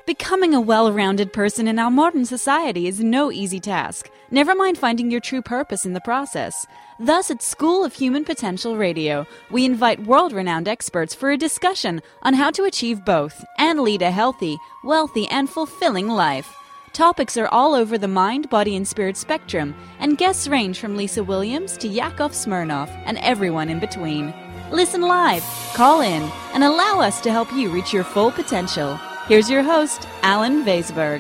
Becoming a well-rounded person in our modern society is no easy task, never mind finding your true purpose in the process. Thus, at School of Human Potential Radio, we invite world-renowned experts for a discussion on how to achieve both and lead a healthy, wealthy, and fulfilling life. Topics are all over the mind, body, and spirit spectrum, and guests range from Lisa Williams to Yakov Smirnoff and everyone in between. Listen live, call in, and allow us to help you reach your full potential. Here's your host, Alan Weisberg.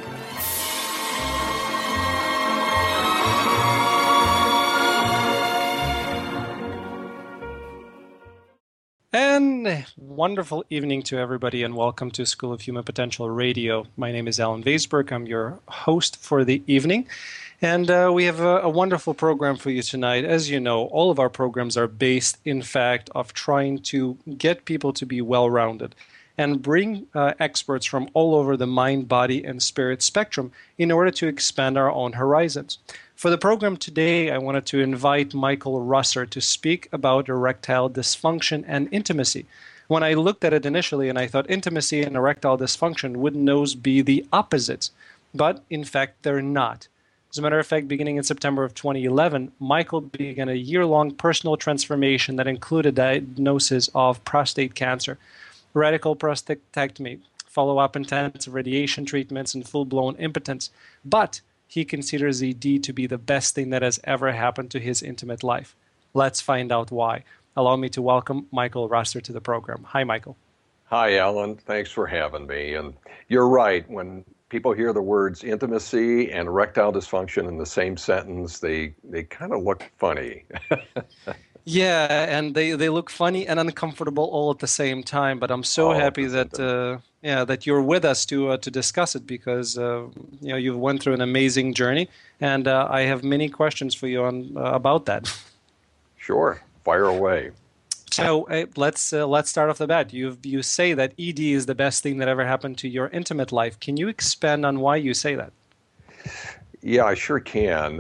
And a wonderful evening to everybody, and welcome to School of Human Potential Radio. My name is Alan Weisberg. I'm your host for the evening, and we have a wonderful program for you tonight. As you know, all of our programs are based, in fact, of trying to get people to be well-rounded and bring experts from all over the mind, body, and spirit spectrum in order to expand our own horizons. For the program today, I wanted to invite Michael Russer to speak about erectile dysfunction and intimacy. When I looked at it initially, and I thought intimacy and erectile dysfunction wouldn't those be the opposites? But in fact, they're not. As a matter of fact, beginning in September of 2011, Michael began a year-long personal transformation that included diagnosis of prostate cancer, radical prostatectomy, follow-up intensive radiation treatments, and full-blown impotence. But he considers ED to be the best thing that has ever happened to his intimate life. Let's find out why. Allow me to welcome Michael Russer to the program. Hi, Michael. Hi, Alan. Thanks for having me. And you're right. When people hear the words intimacy and erectile dysfunction in the same sentence, they kind of look funny. Yeah, and they look funny and uncomfortable all at the same time. But I'm so happy that that you're with us to discuss it, because you've went through an amazing journey, and I have many questions for you about that. Sure, fire away. So let's start off the bat. You say that ED is the best thing that ever happened to your intimate life. Can you expand on why you say that? Yeah, I sure can.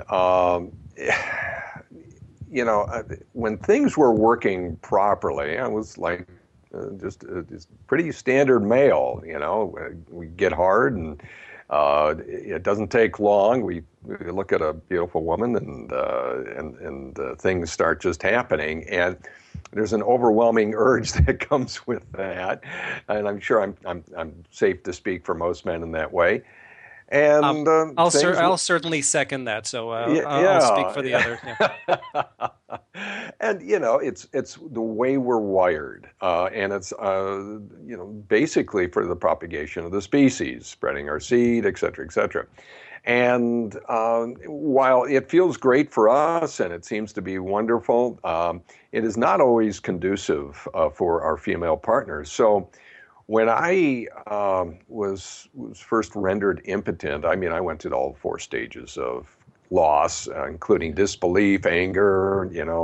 When things were working properly, I was like just pretty standard male. We get hard, and it doesn't take long. We look at a beautiful woman, and things start just happening. And there's an overwhelming urge that comes with that, and I'm sure I'm safe to speak for most men in that way. And I'll certainly second that. So I'll speak for the other. Yeah. And it's the way we're wired, and it's basically for the propagation of the species, spreading our seed, et cetera, et cetera. And while it feels great for us and it seems to be wonderful, it is not always conducive for our female partners. So when I was first rendered impotent, I went to all 4 stages of loss, including disbelief, anger,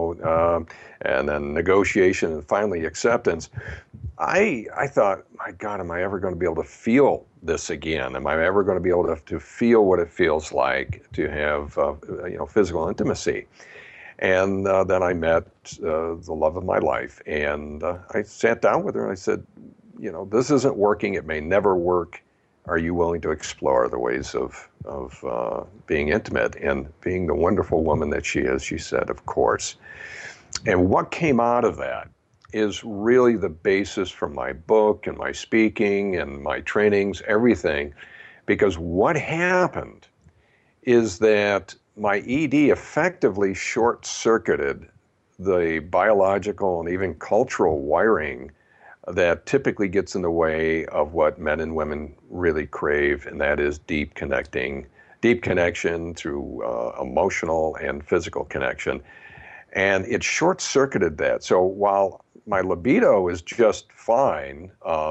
and then negotiation, and finally acceptance. I thought, my God, am I ever going to be able to feel this again? Am I ever going to be able to feel what it feels like to have physical intimacy? And then I met the love of my life, and I sat down with her and I said, this isn't working. It may never work. Are you willing to explore the ways of being intimate? And being the wonderful woman that she is, she said, of course. And what came out of that is really the basis for my book and my speaking and my trainings, everything. Because what happened is that my ED effectively short-circuited the biological and even cultural wiring that typically gets in the way of what men and women really crave, and that is deep connection through emotional and physical connection. And it short-circuited that. So while my libido is just fine,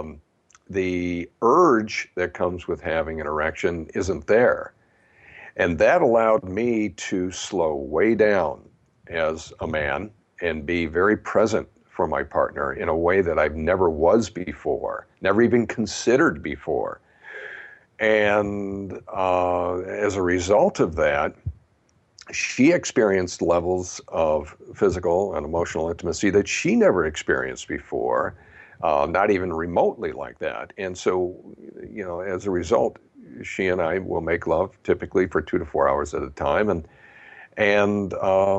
the urge that comes with having an erection isn't there. And that allowed me to slow way down as a man and be very present for my partner in a way that I've never was before, never even considered before. And as a result of that, she experienced levels of physical and emotional intimacy that she never experienced before, not even remotely like that. And so, as a result, she and I will make love typically for 2 to 4 hours at a time, and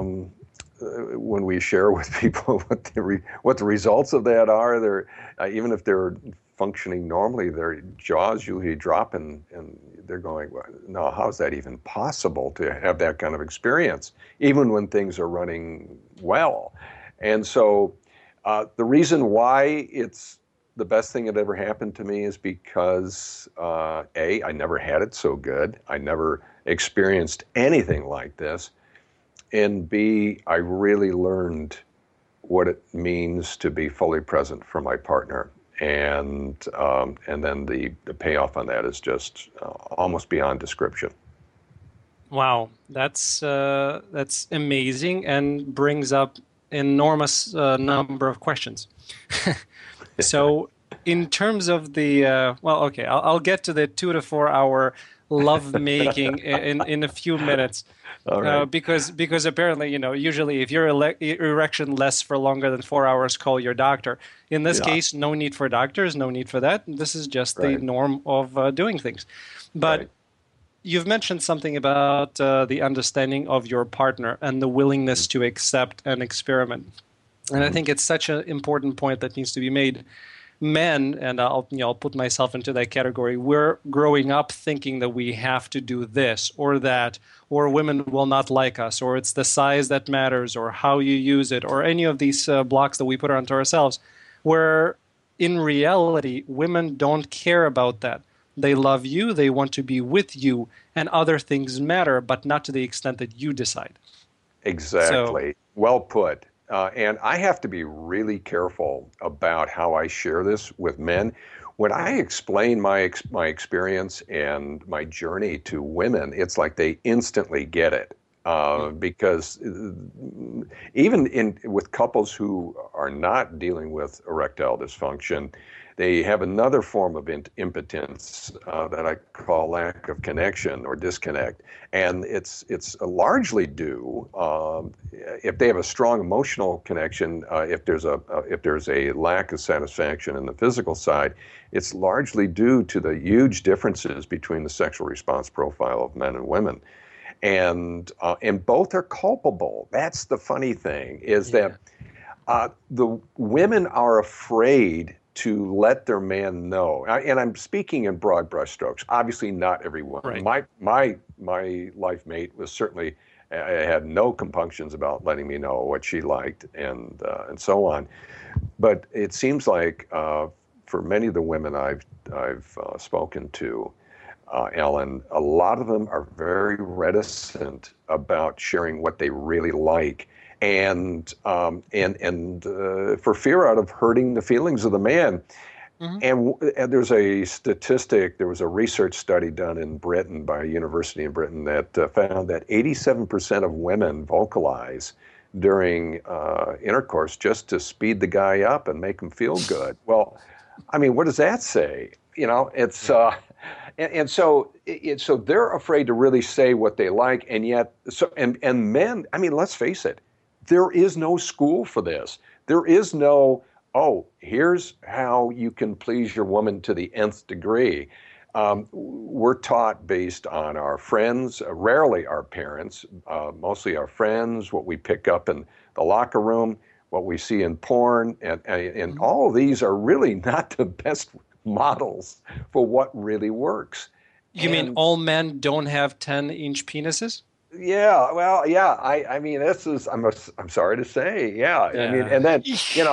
when we share with people what the results of that are, they're even if they're functioning normally, their jaws usually drop, and they're going, well, no, how is that even possible to have that kind of experience, even when things are running well? And so the reason why it's the best thing that ever happened to me is because, A, I never had it so good. I never experienced anything like this. And B, I really learned what it means to be fully present for my partner. And then the payoff on that is just almost beyond description. Wow, that's amazing and brings up enormous number of questions. So, in terms of the I'll get to the 2 to 4 hour love making in a few minutes. Right. Because apparently, usually if your erection lasts for longer than 4 hours, call your doctor. In this case, no need for doctors, no need for that. This is just the norm of doing things. But you've mentioned something about the understanding of your partner and the willingness to accept and experiment. And I think it's such an important point that needs to be made. Men, and I'll put myself into that category, we're growing up thinking that we have to do this or that, or women will not like us, or it's the size that matters, or how you use it, or any of these blocks that we put onto ourselves, where in reality, women don't care about that. They love you, they want to be with you, and other things matter, but not to the extent that you decide. Exactly. Well put. And I have to be really careful about how I share this with men. When I explain my experience and my journey to women, it's like they instantly get it. Because even with couples who are not dealing with erectile dysfunction, they have another form of impotence that I call lack of connection or disconnect, and it's largely due if they have a strong emotional connection. If there's a lack of satisfaction in the physical side, it's largely due to the huge differences between the sexual response profile of men and women. And both are culpable. That's the funny thing, is that the women are afraid to let their man know. And I'm speaking in broad brushstrokes. Obviously, not every woman. Right. My life mate was certainly had no compunctions about letting me know what she liked and so on. But it seems like for many of the women I've spoken to, Ellen, a lot of them are very reticent about sharing what they really like, and for fear out of hurting the feelings of the man. Mm-hmm. And there's a statistic. There was a research study done in Britain by a university in Britain that found that 87% of women vocalize during intercourse just to speed the guy up and make him feel good. Well, I mean, what does that say? It's. And so they're afraid to really say what they like, and yet, and men, I mean, let's face it, there is no school for this. There is no, here's how you can please your woman to the nth degree. We're taught based on our friends, rarely our parents, mostly our friends, what we pick up in the locker room, what we see in porn, and all of these are really not the best models for what really works. You mean all men don't have 10-inch penises? Yeah, well, yeah. I mean, this is. I'm sorry to say, yeah. I mean, and then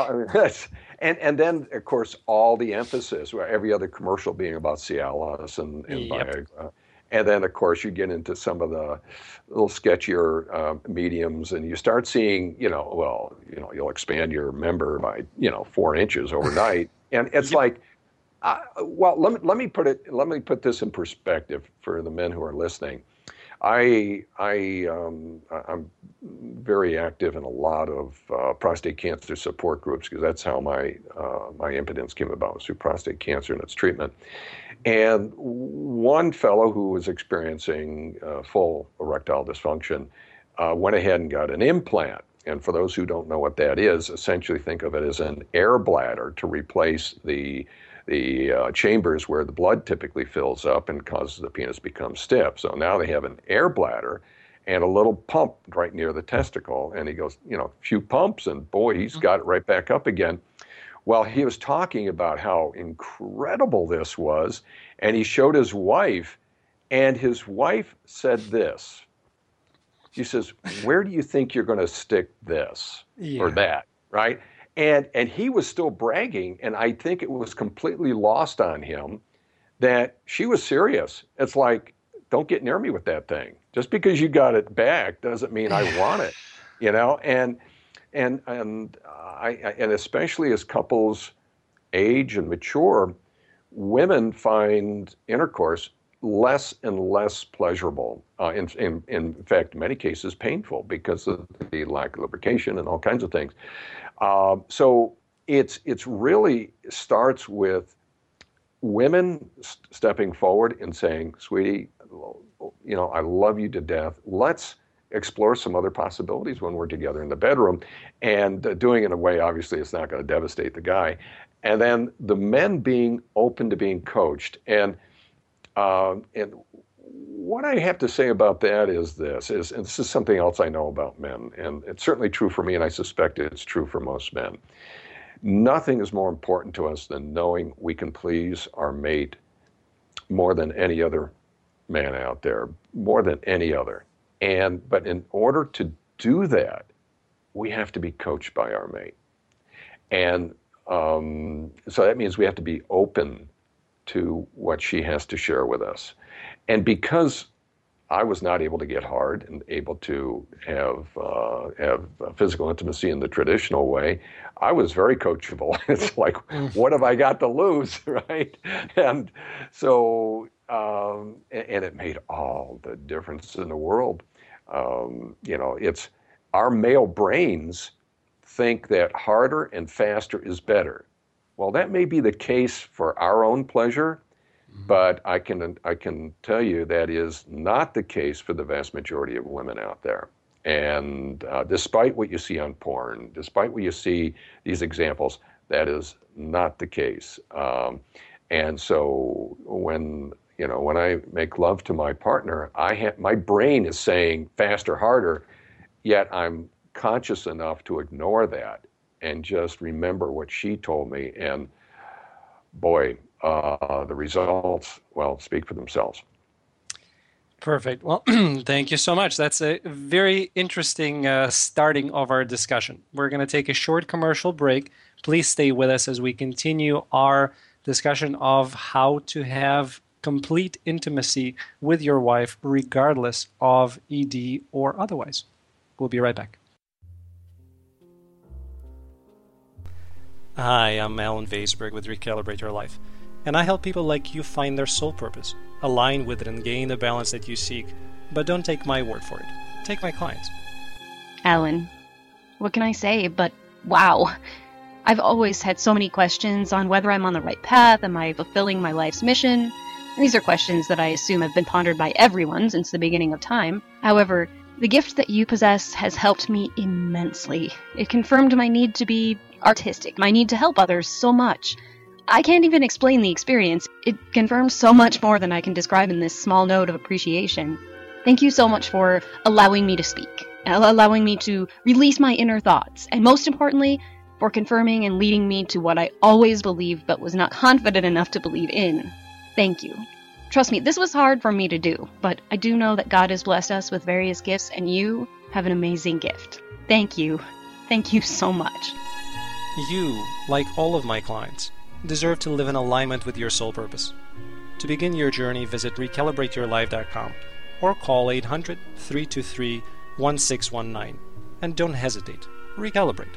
and then of course all the emphasis, where every other commercial being about Cialis and Viagra, and then of course you get into some of the little sketchier mediums, and you start seeing, you'll expand your member by 4 inches overnight, and it's like. Well, let me put this in perspective for the men who are listening. I'm very active in a lot of prostate cancer support groups, because that's how my impotence came about, was through prostate cancer and its treatment. And one fellow who was experiencing full erectile dysfunction went ahead and got an implant. And for those who don't know what that is, essentially think of it as an air bladder to replace the chambers where the blood typically fills up and causes the penis to become stiff. So now they have an air bladder and a little pump right near the testicle. And he goes, a few pumps, and boy, he's got it right back up again. Well, he was talking about how incredible this was, and he showed his wife, and his wife said this. She says, "Where do you think you're going to stick this or that?" Right? And he was still bragging, and I think it was completely lost on him that she was serious. It's like, don't get near me with that thing. Just because you got it back doesn't mean I want it, And especially as couples age and mature, women find intercourse less and less pleasurable. In fact, in many cases, painful because of the lack of lubrication and all kinds of things. So it's really starts with women stepping forward and saying, "Sweetie, I love you to death. Let's explore some other possibilities when we're together in the bedroom," and doing it in a way, obviously, it's not going to devastate the guy. And then the men being open to being coached. And what I have to say about that is this, and this is something else I know about men, and it's certainly true for me, and I suspect it's true for most men. Nothing is more important to us than knowing we can please our mate more than any other man out there, more than any other. But in order to do that, we have to be coached by our mate. And so that means we have to be open to what she has to share with us. And because I was not able to get hard and able to have physical intimacy in the traditional way, I was very coachable. It's like, what have I got to lose, right? And so, and it made all the difference in the world. It's our male brains think that harder and faster is better. Well, that may be the case for our own pleasure, but I can tell you that is not the case for the vast majority of women out there. And despite what you see on porn, despite what you see these examples, that is not the case. And so when I make love to my partner, my brain is saying faster, harder, yet I'm conscious enough to ignore that and just remember what she told me. And boy, the results, speak for themselves. Perfect. Well, thank you so much. That's a very interesting starting of our discussion. We're going to take a short commercial break. Please stay with us as we continue our discussion of how to have complete intimacy with your wife, regardless of ED or otherwise. We'll be right back. Hi, I'm Alan Weisberg with Recalibrate Your Life, and I help people like you find their soul purpose, align with it, and gain the balance that you seek. But don't take my word for it. Take my clients. Alan, what can I say but wow. I've always had so many questions on whether I'm on the right path. Am I fulfilling my life's mission? These are questions that I assume have been pondered by everyone since the beginning of time. However, the gift that you possess has helped me immensely. It confirmed my need to be artistic, my need to help others so much. I can't even explain the experience. It confirms so much more than I can describe in this small note of appreciation. Thank you so much for allowing me to speak, allowing me to release my inner thoughts, and most importantly, for confirming and leading me to what I always believed but was not confident enough to believe in. Thank you. Trust me, this was hard for me to do, but I do know that God has blessed us with various gifts, and you have an amazing gift. Thank you. Thank you so much. You, like all of my clients, deserve to live in alignment with your soul purpose. To begin your journey, visit recalibrateyourlife.com or call 800-323-1619. And don't hesitate. Recalibrate.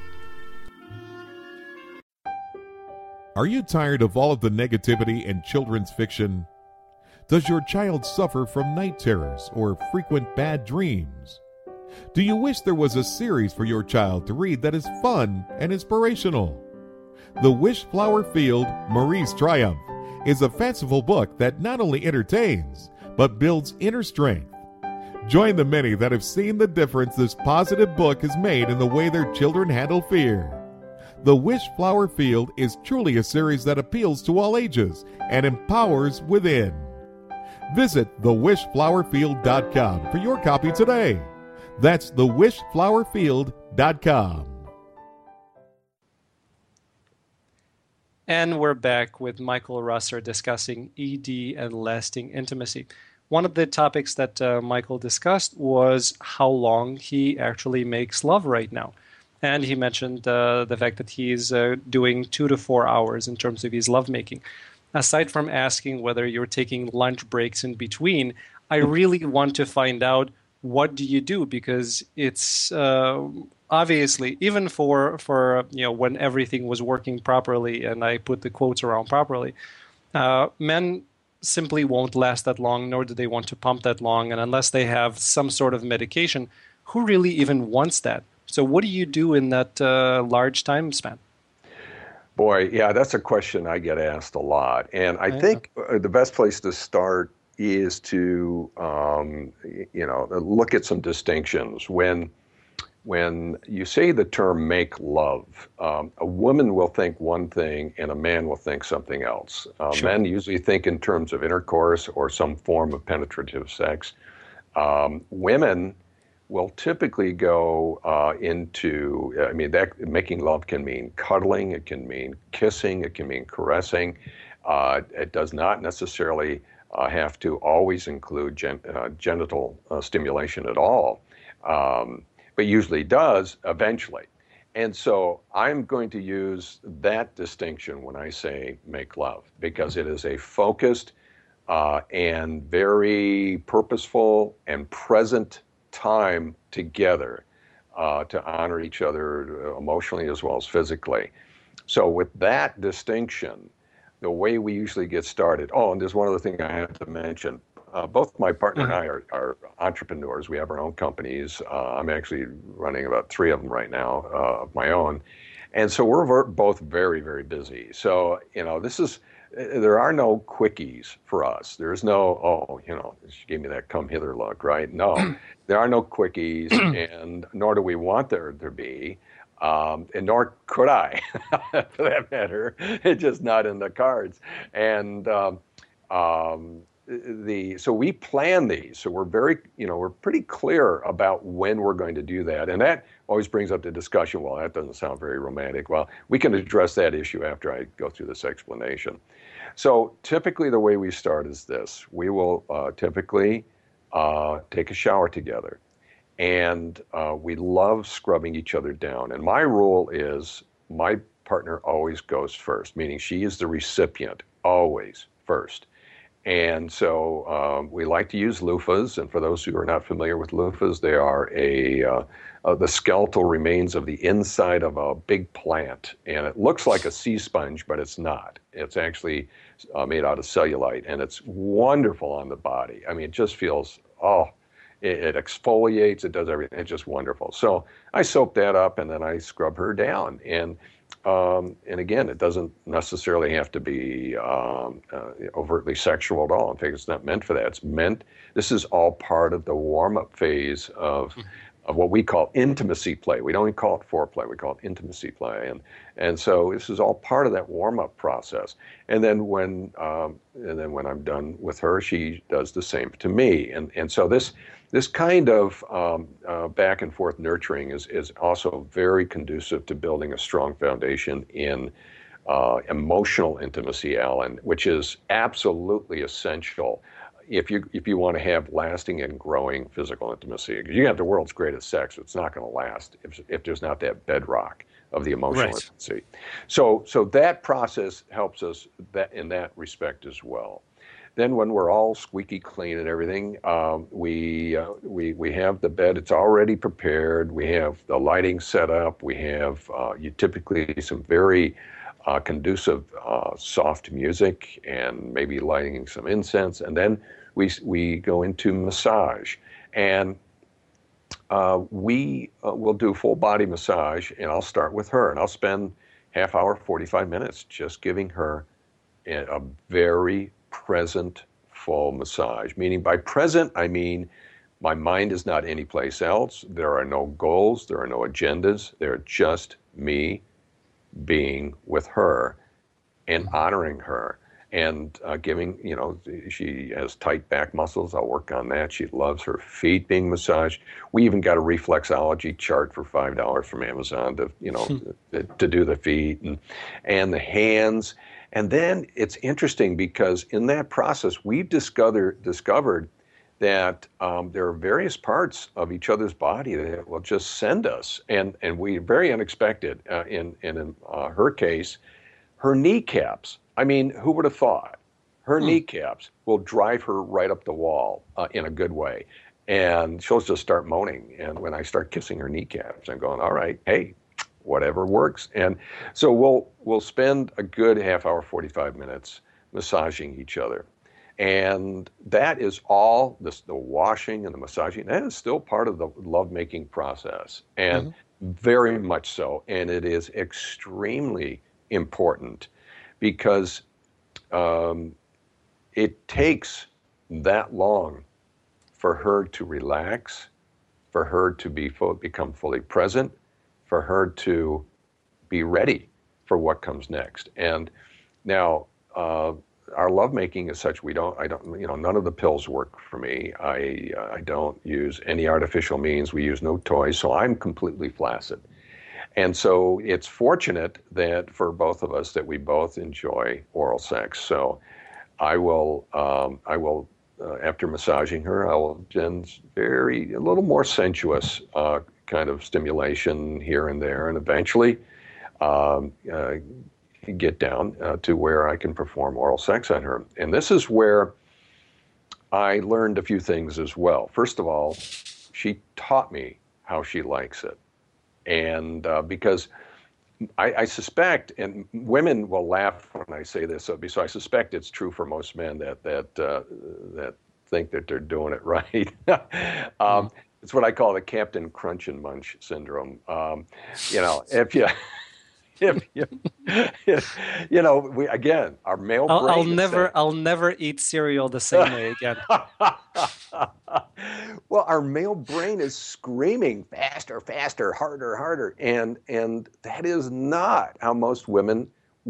Are you tired of all of the negativity in children's fiction? Does your child suffer from night terrors or frequent bad dreams? Do you wish there was a series for your child to read that is fun and inspirational? The Wishflower Field, Marie's Triumph is a fanciful book that not only entertains, but builds inner strength. Join the many that have seen the difference this positive book has made in the way their children handle fear. The Wish Flower Field is truly a series that appeals to all ages and empowers within. Visit thewishflowerfield.com for your copy today. That's thewishflowerfield.com. And we're back with Michael Russer discussing ED and lasting intimacy. One of the topics that Michael discussed was how long he actually makes love right now. And he mentioned the fact that he's doing 2 to 4 hours in terms of his lovemaking. Aside from asking whether you're taking lunch breaks in between, I really want to find out, what do you do? Because it's obviously, even for when everything was working properly, and I put the quotes around properly, men simply won't last that long, nor do they want to pump that long. And unless they have some sort of medication, who really even wants that? So what do you do in that large time span? Boy, yeah, that's a question I get asked a lot. And I think the best place to start is to, look at some distinctions. When you say the term make love, a woman will think one thing and a man will think something else. Sure. Men usually think in terms of intercourse or some form of penetrative sex. Women will typically go into, that making love can mean cuddling, it can mean kissing, it can mean caressing. It does not necessarily have to always include genital stimulation at all, but usually does eventually. And so I'm going to use that distinction when I say make love, because it is a focused and very purposeful and present time together to honor each other emotionally as well as physically. So with that distinction, the way we usually get started, and there's one other thing I have to mention. Both my partner and I are entrepreneurs. We have our own companies. I'm actually running about 3 of them right now of my own. And so we're both very, very busy. So, there are no quickies for us. There's no, she gave me that come hither look, right? No, there are no quickies, and nor do we want there to be. And nor could I, for that matter. It's just not in the cards. And so we plan these. So we're very, we're pretty clear about when we're going to do that. And that always brings up the discussion, well, that doesn't sound very romantic. Well, we can address that issue after I go through this explanation. So typically the way we start is this. We will typically take a shower together. And we love scrubbing each other down. And my rule is my partner always goes first, meaning she is the recipient, always first. And so we like to use loofahs. And for those who are not familiar with loofahs, they are the skeletal remains of the inside of a big plant. And it looks like a sea sponge, but it's not. It's actually made out of cellulite. And it's wonderful on the body. I mean, it just feels, it exfoliates, it does everything. It's just wonderful. So I soak that up and then I scrub her down. And again, it doesn't necessarily have to be overtly sexual at all. In fact, it's not meant for that. This is all part of the warm-up phase of what we call intimacy play. We don't even call it foreplay. We call it intimacy play. And so this is all part of that warm-up process. And then when I'm done with her, she does the same to me. And so this kind of back and forth nurturing is also very conducive to building a strong foundation in emotional intimacy, Alan, which is absolutely essential if you want to have lasting and growing physical intimacy. Because you can have the world's greatest sex, it's not going to last if there's not that bedrock of the emotional intimacy. So that process helps us in that respect as well. Then when we're all squeaky clean and everything, we have the bed. It's already prepared. We have the lighting set up. We have typically some very conducive soft music and maybe lighting some incense. And then we go into massage. And we will do full body massage, and I'll start with her. And I'll spend half hour, 45 minutes just giving her a very present full massage. Meaning by present, I mean My mind is not anyplace else. There are no goals. There are no agendas. They're just me being with her and honoring her and giving, she has tight back muscles. I'll work on that. She loves her feet being massaged. We even got a reflexology chart for $5 from Amazon to, to do the feet and the hands. And then it's interesting because in that process, we've discovered that there are various parts of each other's body that will just send us. And we very unexpected in her case, her kneecaps. I mean, who would have thought? Her kneecaps will drive her right up the wall in a good way. And she'll just start moaning. And when I start kissing her kneecaps, I'm going, all right, hey, whatever works. And so we'll spend a good half hour, 45 minutes massaging each other. And that is all, the washing and the massaging, that is still part of the lovemaking process. And very much so. And it is extremely important because it takes that long for her to relax, for her to become fully present, for her to be ready for what comes next. And now our lovemaking is such none of the pills work for me. I don't use any artificial means. We use no toys, so I'm completely flaccid. And so it's fortunate that for both of us that we both enjoy oral sex. So I will after massaging her, I will do a little more sensuous kind of stimulation here and there, and eventually get down to where I can perform oral sex on her. And this is where I learned a few things as well. First of all, she taught me how she likes it. And because I suspect, and women will laugh when I say this, so I suspect it's true for most men that think that they're doing it right. It's what I call the Captain Crunch and Munch syndrome. Our male brain. I'll never eat cereal the same way again. Well, our male brain is screaming faster, faster, harder, harder, and that is not how most women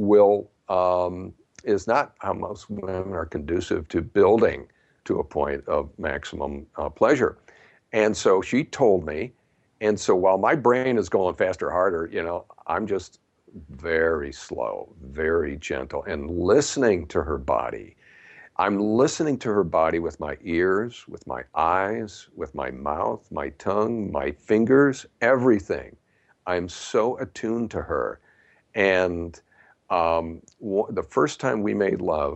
is not how most women are conducive to building to a point of maximum pleasure. And so she told me, and so while my brain is going faster, harder, I'm just very slow, very gentle, and listening to her body. I'm listening to her body with my ears, with my eyes, with my mouth, my tongue, my fingers, everything. I'm so attuned to her. And the first time we made love,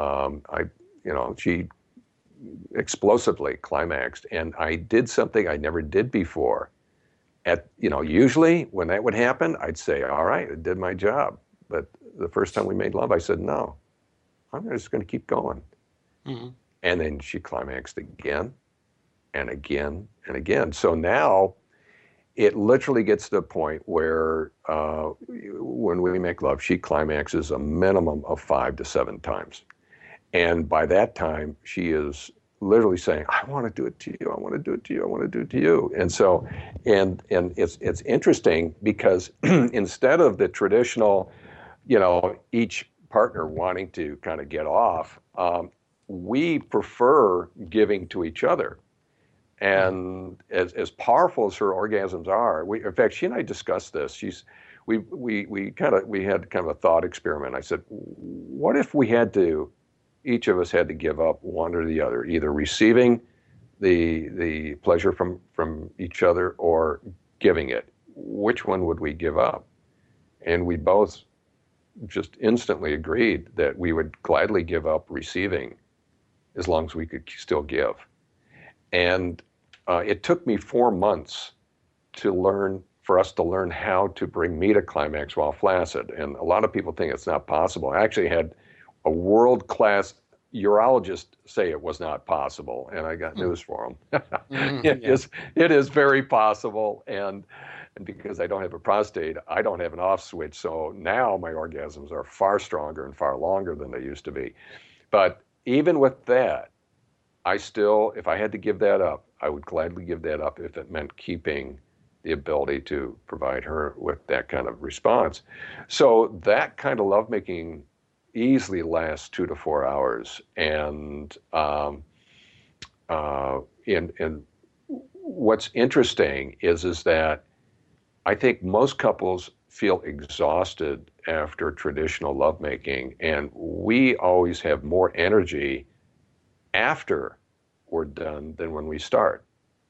she explosively climaxed, and I did something I never did before. Usually when that would happen, I'd say, all right, I did my job. But the first time we made love, I said, no, I'm just going to keep going. Mm-hmm. And then she climaxed again and again and again. So now it literally gets to the point where when we make love, she climaxes a minimum of 5 to 7 times. And by that time, she is literally saying, I want to do it to you. I want to do it to you. I want to do it to you. And so, and it's interesting because instead of the traditional, each partner wanting to kind of get off, we prefer giving to each other. And as powerful as her orgasms are, in fact, she and I discussed this. We had kind of a thought experiment. I said, what if each of us had to give up one or the other, either receiving the pleasure from each other or giving it? Which one would we give up? And we both just instantly agreed that we would gladly give up receiving as long as we could still give. And it took me 4 months for us to learn how to bring me to climax while flaccid. And a lot of people think it's not possible. I actually had a world-class urologist say it was not possible, and I got news for him. It is very possible, and because I don't have a prostate, I don't have an off switch, so now my orgasms are far stronger and far longer than they used to be. But even with that, I still, if I had to give that up, I would gladly give that up if it meant keeping the ability to provide her with that kind of response. So that kind of lovemaking easily lasts 2 to 4 hours. And what's interesting is that I think most couples feel exhausted after traditional lovemaking, and we always have more energy after we're done than when we start.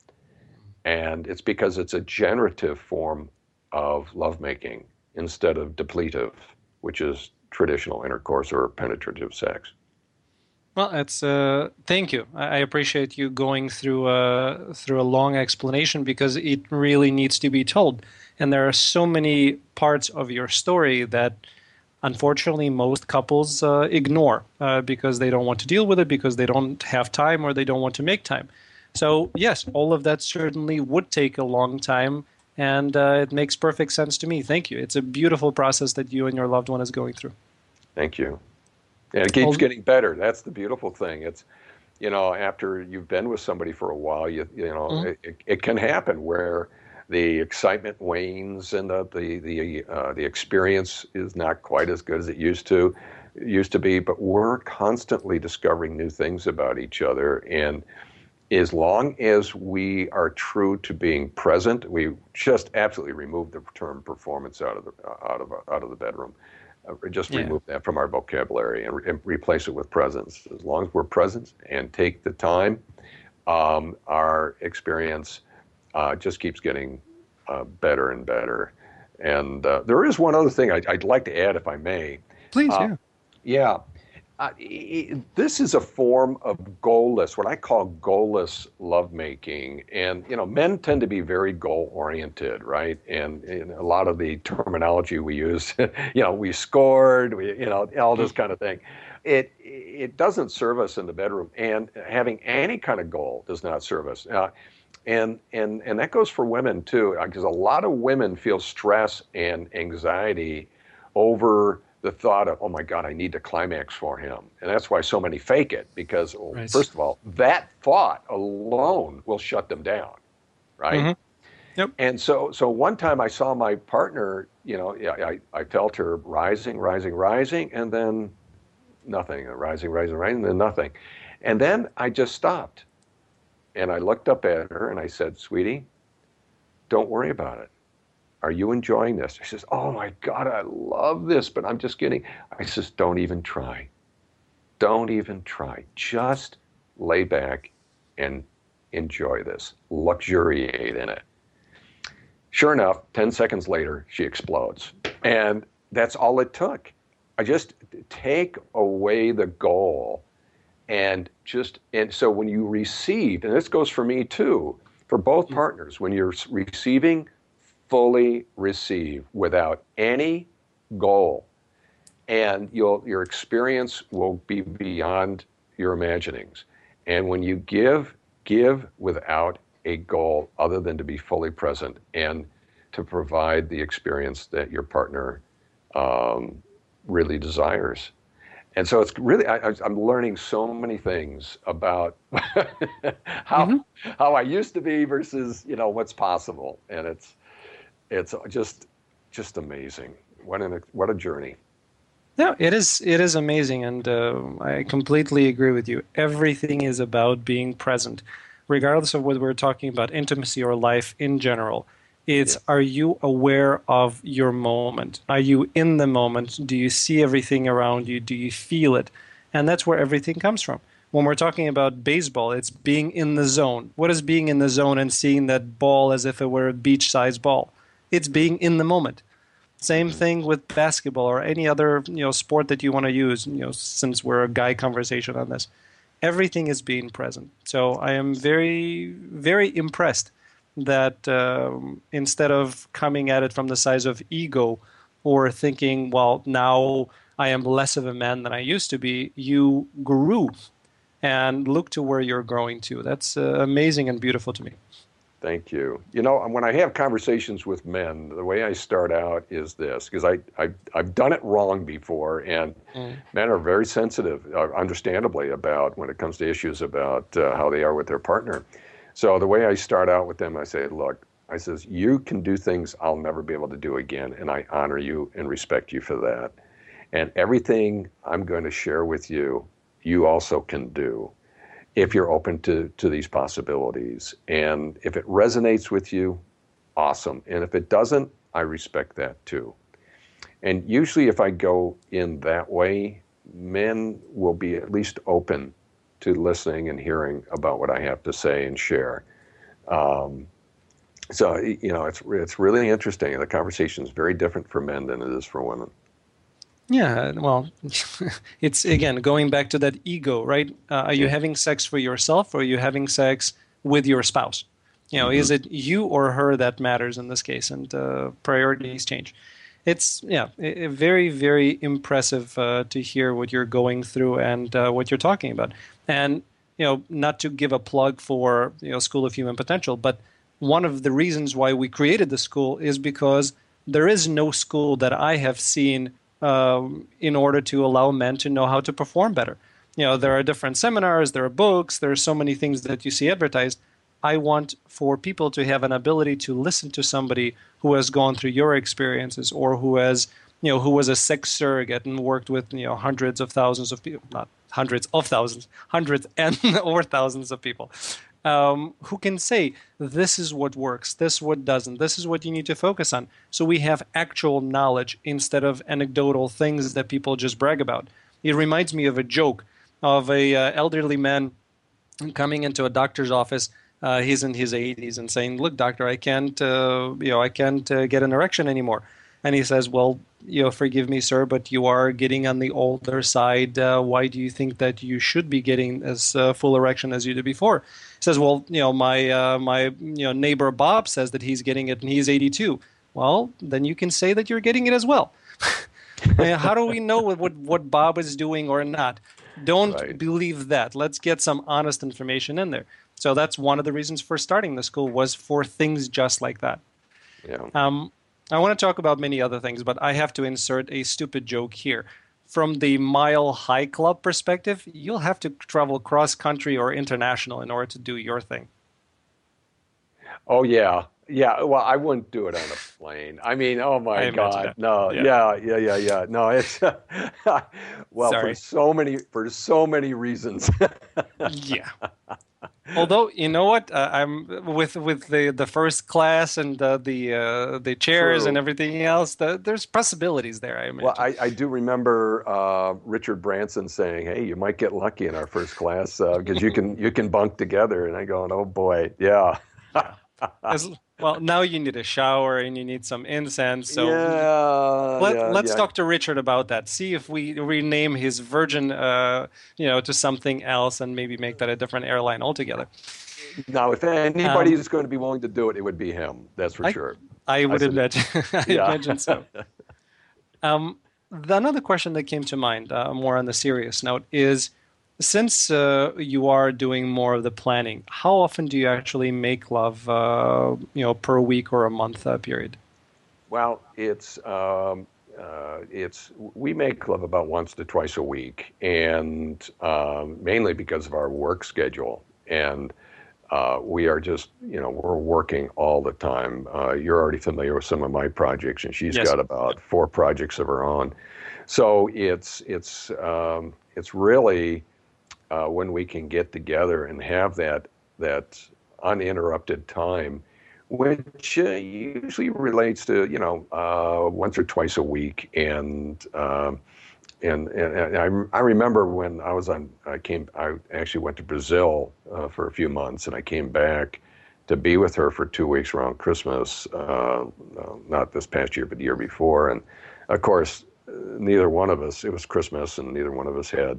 And it's because it's a generative form of lovemaking instead of depletive, which is traditional intercourse or penetrative sex. Well, it's thank you. I appreciate you going through a long explanation because it really needs to be told. And there are so many parts of your story that, unfortunately, most couples ignore because they don't want to deal with it, because they don't have time, or they don't want to make time. So, yes, all of that certainly would take a long time, and it makes perfect sense to me. Thank you. It's a beautiful process that you and your loved one is going through. Thank you. And it keeps getting better. That's the beautiful thing. It's, after you've been with somebody for a while, it can happen where the excitement wanes and the experience is not quite as good as it used to be. But we're constantly discovering new things about each other, and as long as we are true to being present, we just absolutely remove the term performance out of the bedroom. Remove that from our vocabulary and replace it with presence. As long as we're present and take the time, our experience just keeps getting better and better. And there is one other thing I'd like to add, if I may. Please, yeah. This is a form of goalless, what I call goalless lovemaking. And, men tend to be very goal-oriented, right? And a lot of the terminology we use, we scored, all this kind of thing. It doesn't serve us in the bedroom. And having any kind of goal does not serve us. And that goes for women, too, because a lot of women feel stress and anxiety over the thought of, oh my God, I need to climax for him. And that's why so many fake it, because first of all, that thought alone will shut them down, right? Mm-hmm. Yep. And so one time I saw my partner, I felt her rising, and then nothing, rising, and then nothing. And then I just stopped. And I looked up at her and I said, sweetie, don't worry about it. Are you enjoying this? She says, oh my God, I love this, but I'm just kidding. I says, don't even try. Don't even try. Just lay back and enjoy this. Luxuriate in it. Sure enough, 10 seconds later, she explodes. And that's all it took. I just take away the goal and so when you receive, and this goes for me too, for both partners, when you're receiving, fully receive without any goal, and your experience will be beyond your imaginings. And when you give without a goal other than to be fully present and to provide the experience that your partner really desires. And so it's really, I'm learning so many things about how I used to be versus what's possible, and it's just amazing. What a journey. No, it is amazing, and I completely agree with you. Everything is about being present, regardless of whether we're talking about intimacy or life in general. It's, are you aware of your moment? Are you in the moment? Do you see everything around you? Do you feel it? And that's where everything comes from. When we're talking about baseball, it's being in the zone. What is being in the zone and seeing that ball as if it were a beach-sized ball? It's being in the moment. Same thing with basketball or any other sport that you want to use, since we're a guy conversation on this. Everything is being present. So I am very, very impressed that instead of coming at it from the size of ego or thinking, well, now I am less of a man than I used to be, you grew and look to where you're growing to. That's amazing and beautiful to me. Thank you. You know, when I have conversations with men, the way I start out is this, because I've done it wrong before, and men are very sensitive, understandably, about when it comes to issues about how they are with their partner. So the way I start out with them, I say, look, I says, you can do things I'll never be able to do again, and I honor you and respect you for that. And everything I'm going to share with you, you also can do, if you're open to these possibilities. And if it resonates with you, awesome. And if it doesn't, I respect that too. And usually if I go in that way, men will be at least open to listening and hearing about what I have to say and share. So, you know, it's really interesting. The conversation is very different for men than it is for women. Yeah, well, it's, again, going back to that ego, right? Are you having sex for yourself, or are you having sex with your spouse? You know, is it you or her that matters in this case? And priorities change. It's, very, very impressive to hear what you're going through and what you're talking about. And, you know, not to give a plug for, School of Human Potential, but one of the reasons why we created the school is because there is no school that I have seen in order to allow men to know how to perform better. You know, there are different seminars, there are books, there are so many things that you see advertised. I want for people to have an ability to listen to somebody who has gone through your experiences, or who has, who was a sex surrogate and worked with, hundreds of thousands of people, not hundreds of thousands, hundreds and or thousands of people, who can say, this is what works, this what doesn't, this is what you need to focus on. So we have actual knowledge instead of anecdotal things that people just brag about. It reminds me of a joke of a elderly man coming into a doctor's office. He's in his 80s and saying, look, doctor, I can't get an erection anymore. And he says, well, forgive me, sir, but you are getting on the older side. Why do you think that you should be getting as full erection as you did before? He says, well, my neighbor Bob says that he's getting it and he's 82. Well, then you can say that you're getting it as well. How do we know what Bob is doing or not? Don't believe that. Let's get some honest information in there. So that's one of the reasons for starting the school, was for things just like that. Yeah. I want to talk about many other things, but I have to insert a stupid joke here. From the Mile High Club perspective, you'll have to travel cross-country or international in order to do your thing. Oh, yeah. Yeah, well, I wouldn't do it on a plane. I mean, oh my God, no, yeah. No, it's well, Sorry. for so many reasons. Yeah. Although, you know what, I'm with the first class and the chairs True. and everything else. There's possibilities there, I imagine. Well, I do remember Richard Branson saying, "Hey, you might get lucky in our first class because you can bunk together." And I go, "Oh boy, yeah." Well, now you need a shower and you need some incense. So let's talk to Richard about that. See if we rename his Virgin, to something else, and maybe make that a different airline altogether. Now, if anybody is going to be willing to do it, it would be him. That's for sure. I would imagine. I imagine so. Another question that came to mind, more on the serious note, is, since you are doing more of the planning, how often do you actually make love, per week or a month period? Well, it's we make love about once to twice a week, and mainly because of our work schedule. And we are just, we're working all the time. You're already familiar with some of my projects, and she's got about 4 projects of her own. So it's really when we can get together and have that uninterrupted time, which usually relates to once or twice a week. And I remember when I actually went to Brazil for a few months, and I came back to be with her for 2 weeks around Christmas, not this past year, but the year before. And of course, neither one of us, it was Christmas, and neither one of us had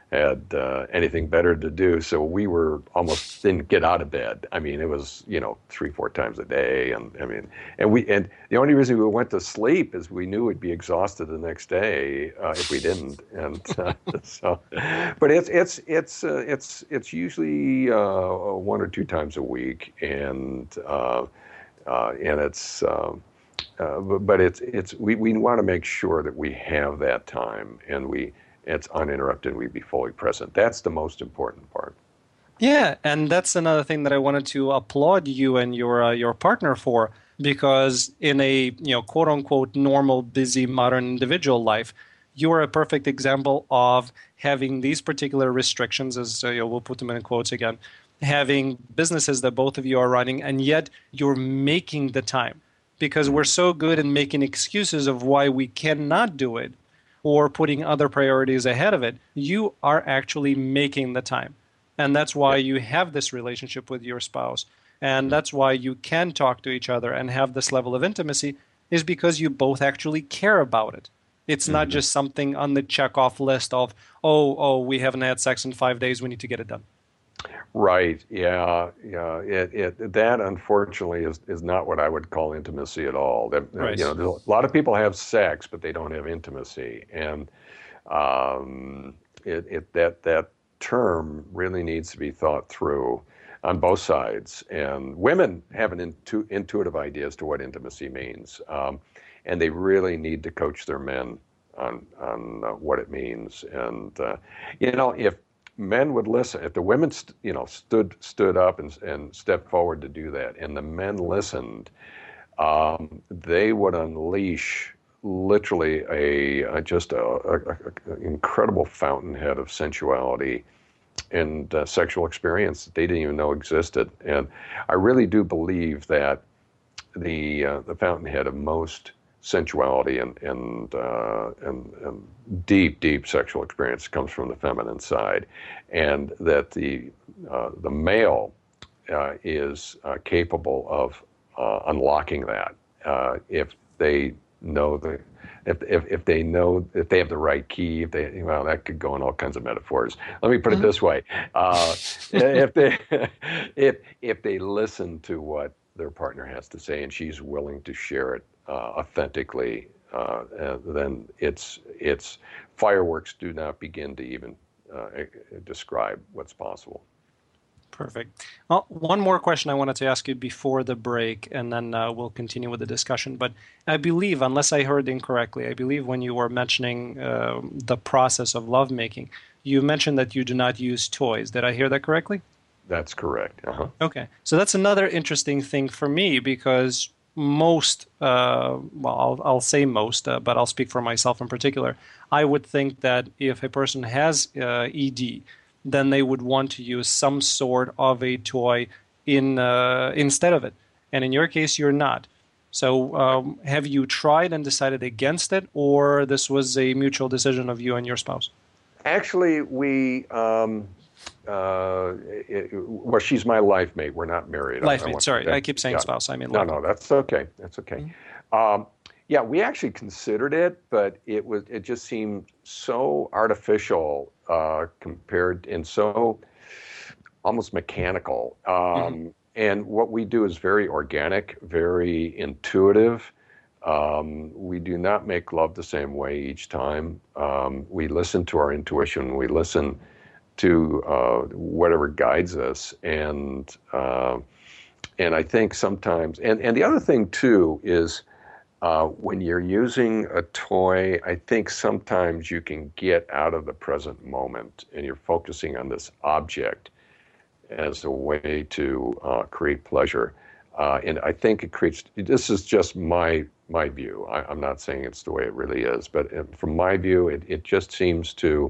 had anything better to do. So we were almost didn't get out of bed. I mean, it was 3-4 times a day, and and the only reason we went to sleep is we knew we'd be exhausted the next day if we didn't. And so, but it's usually 1 or 2 times a week, and it's. But we want to make sure that we have that time and it's uninterrupted. We be fully present. That's the most important part. Yeah, and that's another thing that I wanted to applaud you and your partner for, because in a quote unquote normal, busy, modern individual life, you are a perfect example of having these particular restrictions, as we'll put them in quotes again, having businesses that both of you are running, and yet you're making the time. Because we're so good in making excuses of why we cannot do it or putting other priorities ahead of it. You are actually making the time. And that's why you have this relationship with your spouse. And that's why you can talk to each other and have this level of intimacy, is because you both actually care about it. It's not just something on the checkoff list of, oh, we haven't had sex in 5 days, we need to get it done. Right. Yeah. That unfortunately is not what I would call intimacy at all. Right. A lot of people have sex, but they don't have intimacy, and that term really needs to be thought through on both sides. And women have an intuitive idea as to what intimacy means, and they really need to coach their men on what it means. And if men would listen, if the women stood up and stepped forward to do that, and the men listened, they would unleash literally a incredible fountainhead of sensuality and sexual experience that they didn't even know existed. And I really do believe that the fountainhead of most sensuality and deep sexual experience comes from the feminine side, and that the male is capable of unlocking that if they know if they have the right key. That could go in all kinds of metaphors. Let me put it this way: if they listen to what their partner has to say and she's willing to share it authentically, then it's fireworks do not begin to even describe what's possible. Perfect. Well, one more question I wanted to ask you before the break, and then we'll continue with the discussion. But I believe, unless I heard incorrectly, I believe when you were mentioning the process of lovemaking, you mentioned that you do not use toys. Did I hear that correctly? That's correct. Uh-huh. Okay. So that's another interesting thing for me, because most, I'll say most, but I'll speak for myself in particular. I would think that if a person has ED, then they would want to use some sort of a toy instead of it. And in your case, you're not. So have you tried and decided against it, or this was a mutual decision of you and your spouse? Actually, we... well, she's my life mate. We're not married. Life mate. Sorry, I keep saying spouse. I mean, no, that's okay. That's okay. Mm-hmm. We actually considered it, but it just seemed so artificial compared, and so almost mechanical. And what we do is very organic, very intuitive. We do not make love the same way each time. We listen to our intuition. We listen to whatever guides us, and I think sometimes, and the other thing too is when you're using a toy, I think sometimes you can get out of the present moment, and you're focusing on this object as a way to create pleasure, and I think it creates. This is just my view. I'm not saying it's the way it really is, but from my view, it just seems to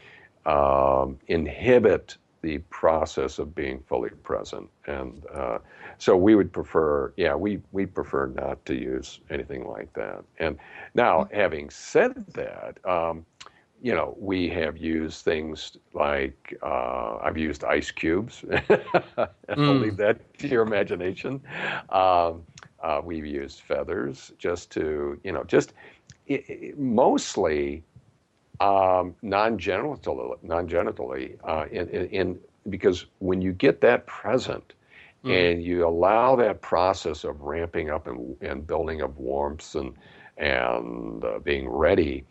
inhibit the process of being fully present, and so we would prefer, we prefer not to use anything like that. And now, having said that, we have used things like I've used ice cubes. I'll leave that to your imagination. We've used feathers just to, mostly. non-genitally, because when you get that present and you allow that process of ramping up and building of warmth and being ready,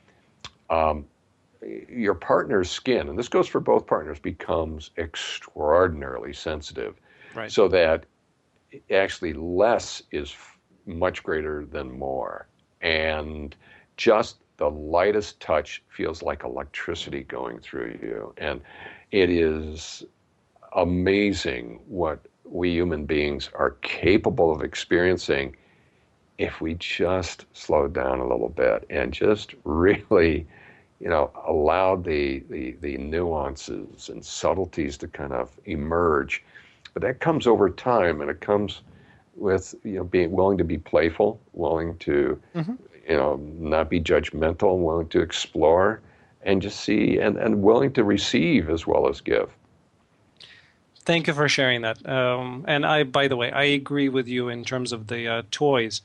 your partner's skin, and this goes for both partners, becomes extraordinarily sensitive, Right. so that actually less is much greater than more. And just the lightest touch feels like electricity going through you. And it is amazing what we human beings are capable of experiencing if we just slow down a little bit and just really, allow the nuances and subtleties to kind of emerge. But that comes over time, and it comes with being willing to be playful, willing to not be judgmental, willing to explore and just see, and willing to receive as well as give. Thank you for sharing that. And by the way, I agree with you in terms of the toys.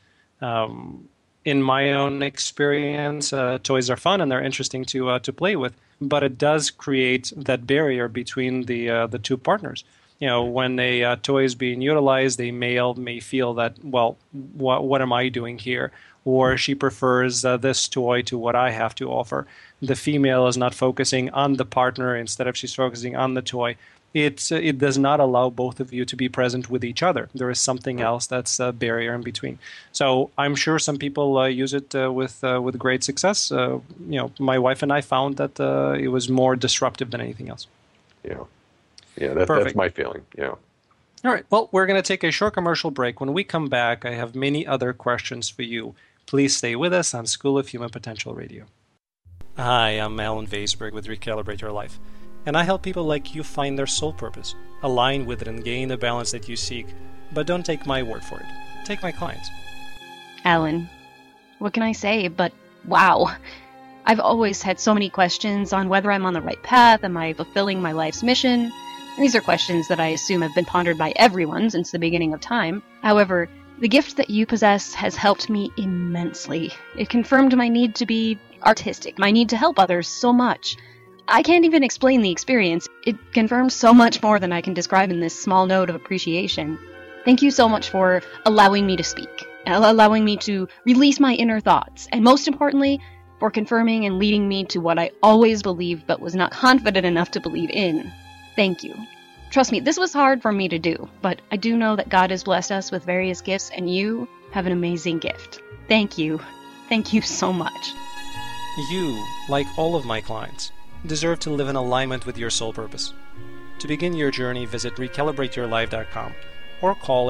In my own experience, toys are fun and they're interesting to play with, but it does create that barrier between the two partners. When a toy is being utilized, the male may feel that, well, what am I doing here? Or she prefers this toy to what I have to offer. The female is not focusing on the partner instead of she's focusing on the toy. It does not allow both of you to be present with each other. There is something else that's a barrier in between. So I'm sure some people use it with great success. My wife and I found that it was more disruptive than anything else. Yeah, that's my feeling. Yeah. All right. Well, we're going to take a short commercial break. When we come back, I have many other questions for you. Please stay with us on School of Human Potential Radio. Hi, I'm Alan Weisberg with Recalibrate Your Life, and I help people like you find their soul purpose, align with it, and gain the balance that you seek. But don't take my word for it. Take my clients. Alan, what can I say but wow. I've always had so many questions on whether I'm on the right path, am I fulfilling my life's mission? These are questions that I assume have been pondered by everyone since the beginning of time. However, the gift that you possess has helped me immensely. It confirmed my need to be artistic, my need to help others so much. I can't even explain the experience. It confirmed so much more than I can describe in this small note of appreciation. Thank you so much for allowing me to speak, allowing me to release my inner thoughts, and most importantly, for confirming and leading me to what I always believed but was not confident enough to believe in. Thank you. Trust me, this was hard for me to do, but I do know that God has blessed us with various gifts, and you have an amazing gift. Thank you. Thank you so much. You, like all of my clients, deserve to live in alignment with your soul purpose. To begin your journey, visit recalibrateyourlife.com or call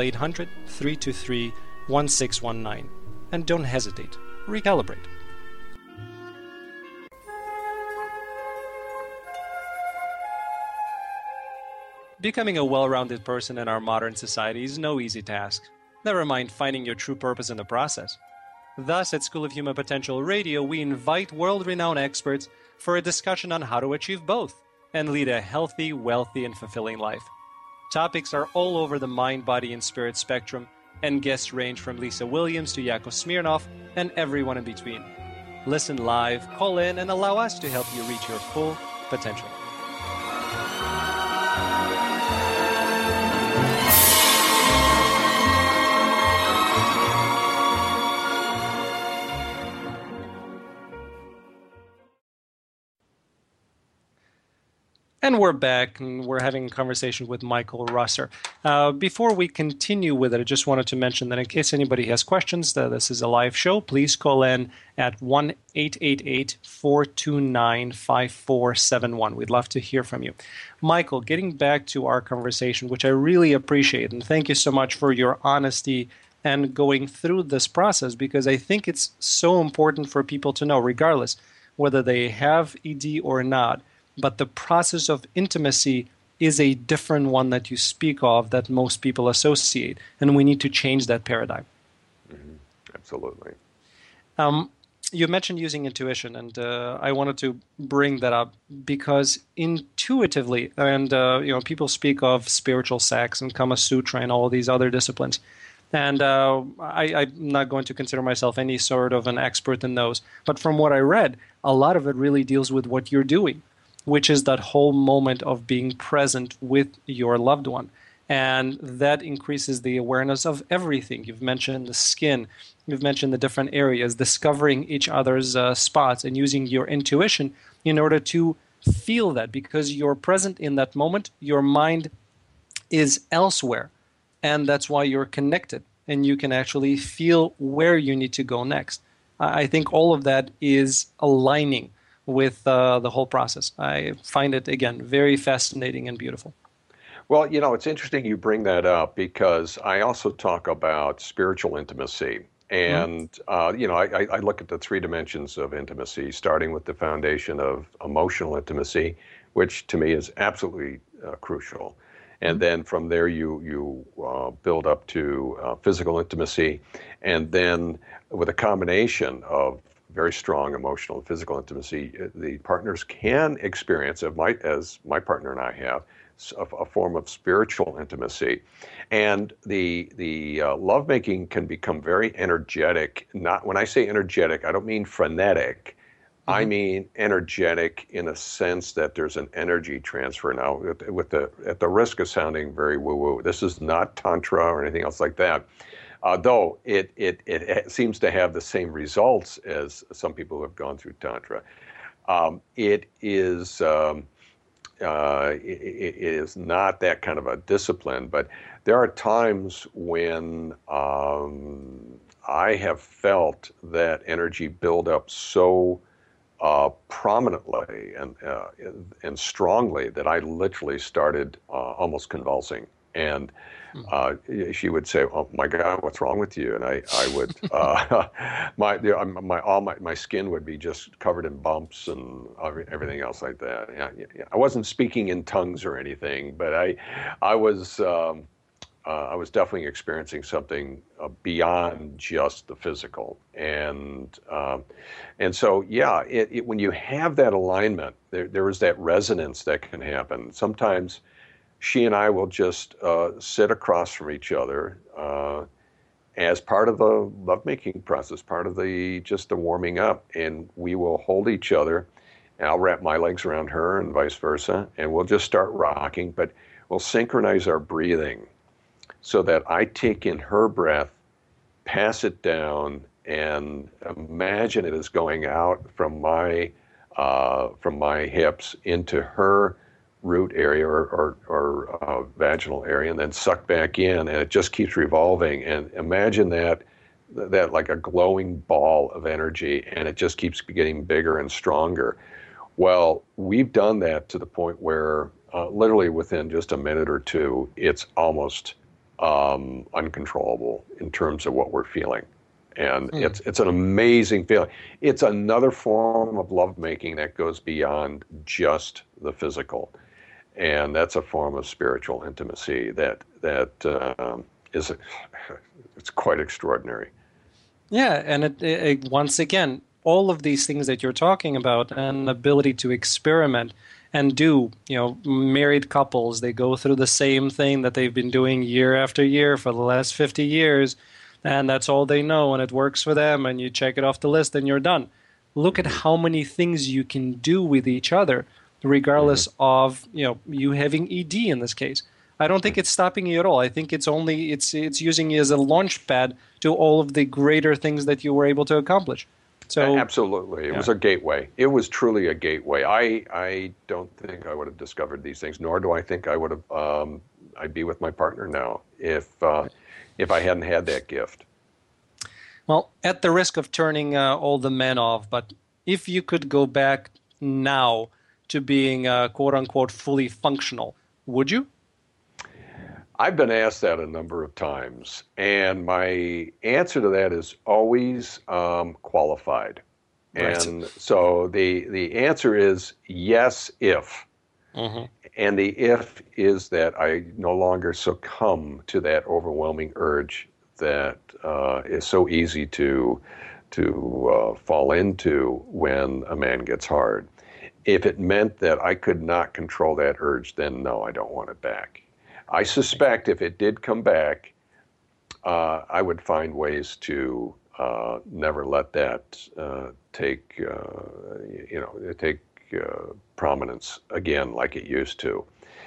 800-323-1619. And don't hesitate. Recalibrate. Becoming a well-rounded person in our modern society is no easy task. Never mind finding your true purpose in the process. Thus, at School of Human Potential Radio, we invite world-renowned experts for a discussion on how to achieve both and lead a healthy, wealthy, and fulfilling life. Topics are all over the mind, body, and spirit spectrum, and guests range from Lisa Williams to Yakov Smirnov and everyone in between. Listen live, call in, and allow us to help you reach your full potential. And we're back, and we're having a conversation with Michael Russer. Before we continue with it, I just wanted to mention that in case anybody has questions, this is a live show. Please call in at 1-888-429-5471. We'd love to hear from you. Michael, getting back to our conversation, which I really appreciate, and thank you so much for your honesty and going through this process, because I think it's so important for people to know, regardless whether they have ED or not, but the process of intimacy is a different one that you speak of that most people associate, and we need to change that paradigm. Mm-hmm. Absolutely. You mentioned using intuition, and I wanted to bring that up because intuitively, and people speak of spiritual sex and Kama Sutra and all these other disciplines, And I'm not going to consider myself any sort of an expert in those. But from what I read, a lot of it really deals with what you're doing, which is that whole moment of being present with your loved one. And that increases the awareness of everything. You've mentioned the skin. You've mentioned the different areas, discovering each other's spots and using your intuition in order to feel that. Because you're present in that moment, your mind is elsewhere. And that's why you're connected. And you can actually feel where you need to go next. I think all of that is aligning with the whole process. I find it, again, very fascinating and beautiful. Well, it's interesting you bring that up because I also talk about spiritual intimacy. And, I look at the three dimensions of intimacy, starting with the foundation of emotional intimacy, which to me is absolutely crucial. And then from there, you build up to physical intimacy. And then with a combination of very strong emotional and physical intimacy, the partners can experience, as my partner and I have, a form of spiritual intimacy. And the lovemaking can become very energetic. Not when I say energetic, I don't mean frenetic. I mean energetic in a sense that there's an energy transfer. Now, at the risk of sounding very woo-woo, this is not Tantra or anything else like that. Though it seems to have the same results as some people who have gone through Tantra. It is not that kind of a discipline, but there are times when I have felt that energy build up so prominently and strongly that I literally started almost convulsing. And she would say, "Oh my God, what's wrong with you?" And I would, my skin would be just covered in bumps and everything else like that. Yeah. I wasn't speaking in tongues or anything, but I was definitely experiencing something beyond just the physical. And so, yeah, when you have that alignment, there is that resonance that can happen. Sometimes she and I will just sit across from each other as part of the lovemaking process, part of the warming up, and we will hold each other, and I'll wrap my legs around her and vice versa, and we'll just start rocking, but we'll synchronize our breathing so that I take in her breath, pass it down, and imagine it is going out from my hips into her root area or vaginal area, and then suck back in, and it just keeps revolving. And imagine that like a glowing ball of energy, and it just keeps getting bigger and stronger. Well, we've done that to the point where literally within just a minute or two, it's almost uncontrollable in terms of what we're feeling. And it's an amazing feeling. It's another form of lovemaking that goes beyond just the physical. And that's a form of spiritual intimacy that is it's quite extraordinary. Yeah, and it once again, all of these things that you're talking about, and ability to experiment and do, married couples, they go through the same thing that they've been doing year after year for the last 50 years, and that's all they know, and it works for them, and you check it off the list, and you're done. Look at how many things you can do with each other, regardless of you having ED in this case. I don't think it's stopping you at all. I think it's using you as a launch pad to all of the greater things that you were able to accomplish. So absolutely, it was a gateway. It was truly a gateway. I don't think I would have discovered these things, nor do I think I would have. I'd be with my partner now if I hadn't had that gift. Well, at the risk of turning all the men off, but if you could go back now to being quote unquote fully functional, would you? I've been asked that a number of times, and my answer to that is always qualified. Right. And so the answer is yes, if. Mm-hmm. And the if is that I no longer succumb to that overwhelming urge that is so easy to fall into when a man gets hard. If it meant that I could not control that urge, then no, I don't want it back. I suspect if it did come back, I would find ways to never let that take prominence again like it used to.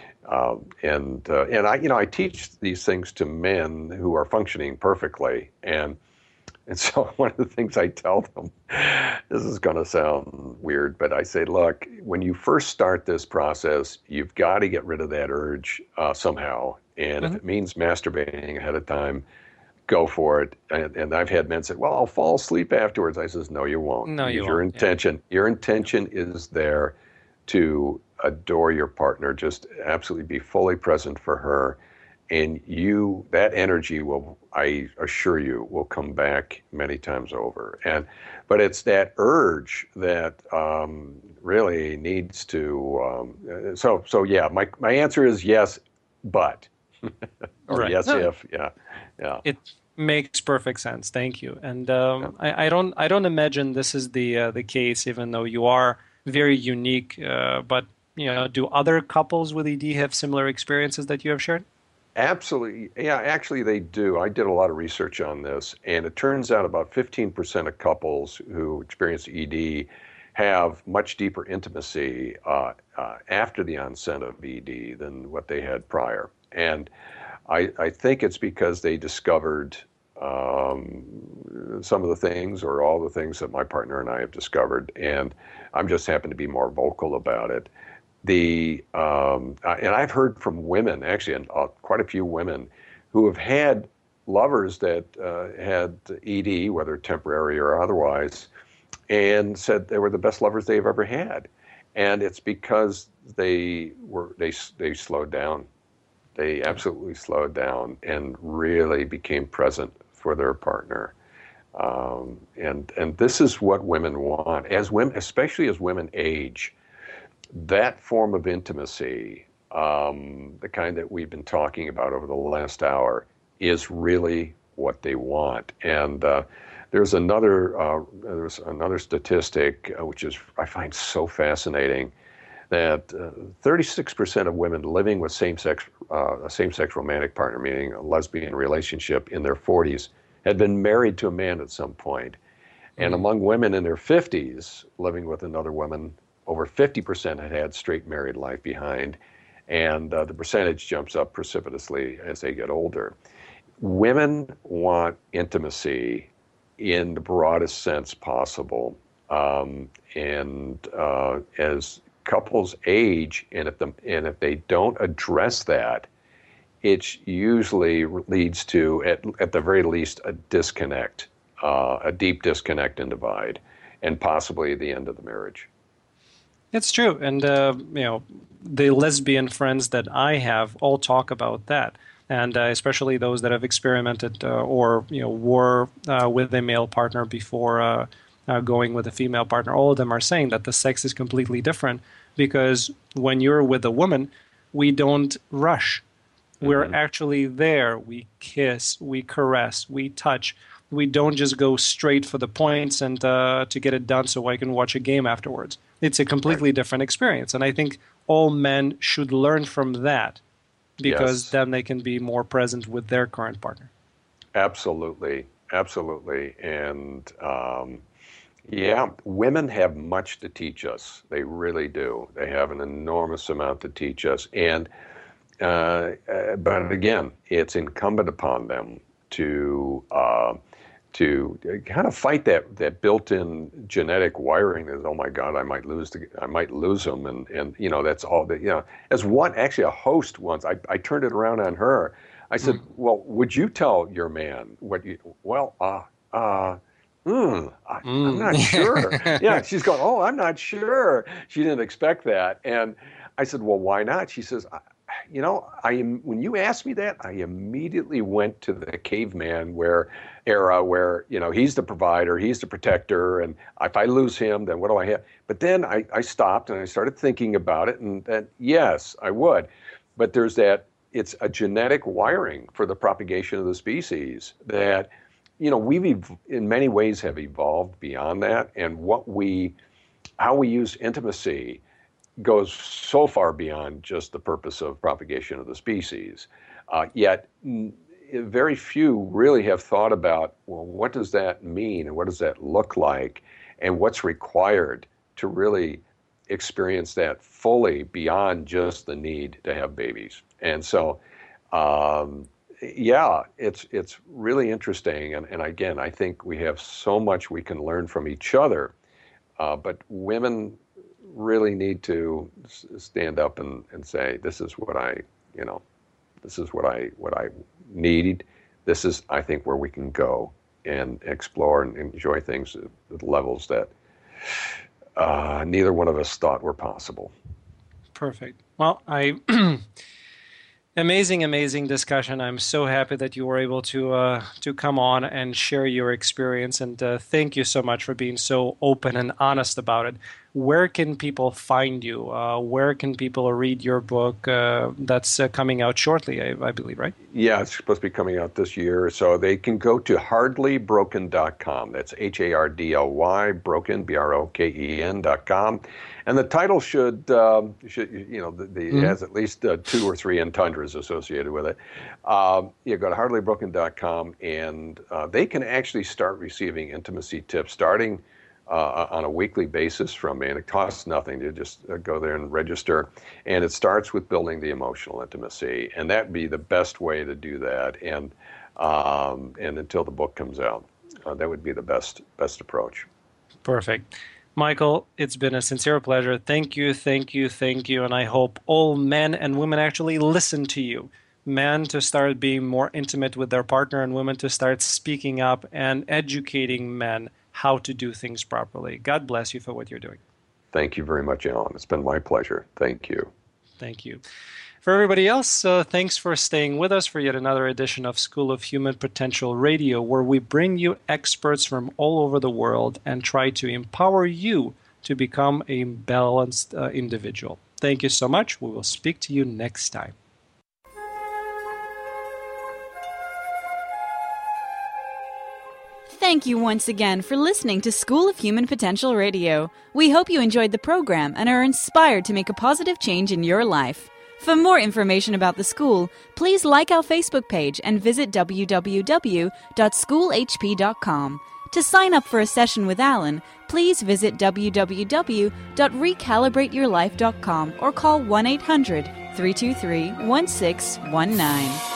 And I teach these things to men who are functioning perfectly, and so one of the things I tell them, this is going to sound weird, but I say, look, when you first start this process, you've got to get rid of that urge somehow, and if it means masturbating ahead of time, go for it. And I've had men say, well, I'll fall asleep afterwards. I says, no, you won't. No, you won't. Your intention is there to adore your partner, just absolutely be fully present for her. And that energy will, I assure you, will come back many times over. But it's that urge that really needs to, so yeah, my answer is yes, but, or right. yes, if, yeah. It makes perfect sense. Thank you. And I don't imagine this is the case, even though you are very unique. But do other couples with ED have similar experiences that you have shared? Absolutely. Yeah, actually they do. I did a lot of research on this, and it turns out about 15% of couples who experience ED have much deeper intimacy after the onset of ED than what they had prior. And I think it's because they discovered some of the things or all the things that my partner and I have discovered, and I'm just happen to be more vocal about it. And I've heard from women, actually, and quite a few women, who have had lovers that had ED, whether temporary or otherwise, and said they were the best lovers they've ever had. And it's because they slowed down. They absolutely slowed down and really became present for their partner. And this is what women want. As women, especially as women age, that form of intimacy, the kind that we've been talking about over the last hour, is really what they want. And there's another statistic which is I find so fascinating, that 36% of women living with a same-sex romantic partner, meaning a lesbian relationship, in their 40s, had been married to a man at some point. And among women in their 50s living with another woman, over 50% had straight married life behind, and the percentage jumps up precipitously as they get older. Women want intimacy in the broadest sense possible, and as couples age, and if they don't address that, it usually leads to, at the very least, a disconnect, a deep disconnect and divide, and possibly the end of the marriage. It's true, and the lesbian friends that I have all talk about that, and especially those that have experimented or were with a male partner before going with a female partner. All of them are saying that the sex is completely different, because when you're with a woman, we don't rush. We're actually there. We kiss, we caress, we touch. We don't just go straight for the points and to get it done so I can watch a game afterwards. It's a completely different experience. And I think all men should learn from that, because then they can be more present with their current partner. Absolutely. Absolutely. And women have much to teach us. They really do. They have an enormous amount to teach us. And but again, it's incumbent upon them to kind of fight that built-in genetic wiring that, oh my God, I might lose them, and that's all that. As a host once, I turned it around on her. I said, well, would you tell your man what you? Well, I'm not sure. Yeah, she's going, oh, I'm not sure. She didn't expect that, and I said, well, why not? She says, when you asked me that, I immediately went to the caveman era where he's the provider, he's the protector, and if I lose him, then what do I have? But then I stopped and I started thinking about it, and that yes, I would, but there's that. It's a genetic wiring for the propagation of the species that we've in many ways have evolved beyond that, and how we use intimacy goes so far beyond just the purpose of propagation of the species. Yet very few really have thought about, well, what does that mean and what does that look like and what's required to really experience that fully beyond just the need to have babies. And so, it's really interesting. And again, I think we have so much we can learn from each other, but women really need to stand up and say, this is what I need. This is, I think, where we can go and explore and enjoy things at levels that neither one of us thought were possible. Perfect. Well, amazing discussion. I'm so happy that you were able to come on and share your experience, and thank you so much for being so open and honest about it. Where can people find you? Where can people read your book that's coming out shortly, I believe, right? Yeah, it's supposed to be coming out this year. So they can go to hardlybroken.com. That's HARDLY, broken, BROKEN.com. And the title should it has at least 2 or 3 entendres associated with it. You go to hardlybroken.com, and they can actually start receiving intimacy tips starting on a weekly basis from me, and it costs nothing to just go there and register. And it starts with building the emotional intimacy, and that'd be the best way to do that. And until the book comes out, that would be the best approach. Perfect. Michael, it's been a sincere pleasure. Thank you, and I hope all men and women actually listen to you. Men to start being more intimate with their partner, and women to start speaking up and educating men how to do things properly. God bless you for what you're doing. Thank you very much, Alan. It's been my pleasure. Thank you. Thank you. For everybody else, thanks for staying with us for yet another edition of School of Human Potential Radio, where we bring you experts from all over the world and try to empower you to become a balanced individual. Thank you so much. We will speak to you next time. Thank you once again for listening to School of Human Potential Radio. We hope you enjoyed the program and are inspired to make a positive change in your life. For more information about the school, please like our Facebook page and visit www.schoolhp.com. To sign up for a session with Alan, please visit www.recalibrateyourlife.com or call 1-800-323-1619.